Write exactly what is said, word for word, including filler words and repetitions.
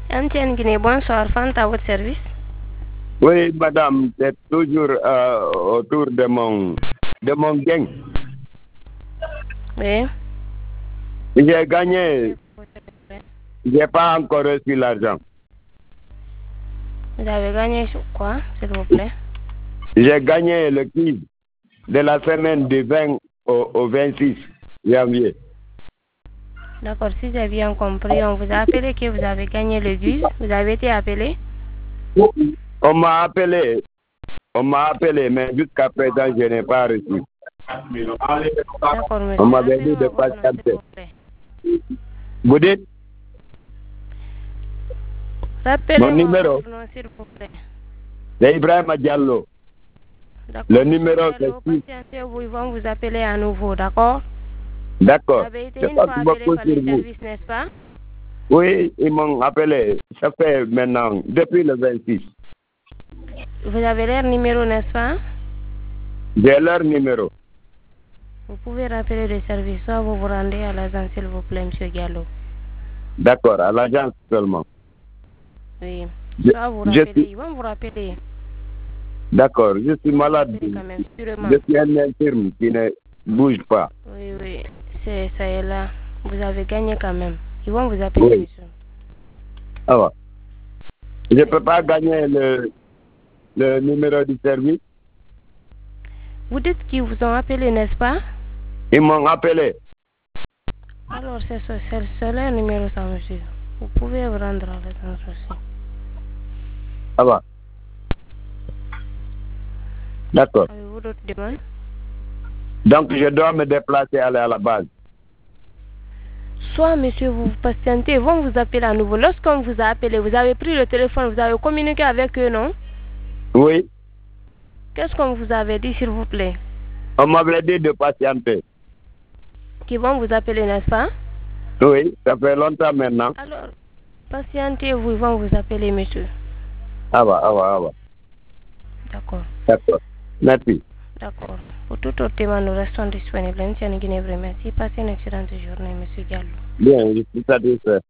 Antenne Guinée, bonsoir. Fanta, à votre service. Oui, madame, c'est toujours euh, autour de mon, de mon gang. Oui. J'ai gagné. J'ai pas encore reçu l'argent. Vous avez gagné sur quoi, s'il vous plaît? J'ai gagné le quiz de la semaine du vingt au, au vingt-six janvier. D'accord, si j'ai bien compris, on vous a appelé que vous avez gagné le bus. Vous avez été appelé? On m'a appelé. On m'a appelé, mais jusqu'à présent, je n'ai pas reçu. D'accord, monsieur. On m'avait dit de patienter. Vous dites? Rappelez-moi Mon numéro, votre nom, s'il vous plaît. c'est Ibrahim Diallo. Le numéro, c'est six. Patientez-vous, ils vont vous appeler à nouveau, d'accord? D'accord. Vous avez été une fois appelé par les services, n'est-ce pas? Oui, ils m'ont appelé. Ça fait maintenant, depuis le vingt-six. Vous avez leur numéro, n'est-ce pas? J'ai leur numéro. Vous pouvez rappeler le service, soit vous vous rendez à l'agence, s'il vous plaît, monsieur Gallo. D'accord, à l'agence seulement. Oui. Je, soit vous je rappelez, suis... ils vont vous rappeler. D'accord, je suis malade. Quand même, je suis un infirme qui ne bouge pas. Oui, oui, c'est ça est là. Vous avez gagné quand même. Ils vont vous appeler, oui. monsieur. Ah ouais. Je ne peux pas gagner le, le numéro du service. Vous dites qu'ils vous ont appelé, n'est-ce pas? Ils m'ont appelé. Alors, c'est c'est le numéro, ça, monsieur. Vous pouvez vous rendre à l'agence aussi. Ah va. D'accord. Avez-vous d'autres demandes? Donc, je dois me déplacer, aller à la base. Soit, monsieur, vous patientez, ils vont vous appeler à nouveau. Lorsqu'on vous a appelé, vous avez pris le téléphone, vous avez communiqué avec eux, non? Oui. Qu'est-ce qu'on vous avait dit, s'il vous plaît? On m'avait dit de patienter. Qu'ils vont vous appeler, n'est-ce pas? Oui, ça fait longtemps maintenant. Alors, patientez-vous, ils vont vous appeler, monsieur. Ah va, ah va, ah va. D'accord. D'accord. Merci. D'accord. Pour tout autre témoin, nous restons disponibles. Merci. Passez une excellente journée, monsieur Diallo. Bien, je suis satisfait.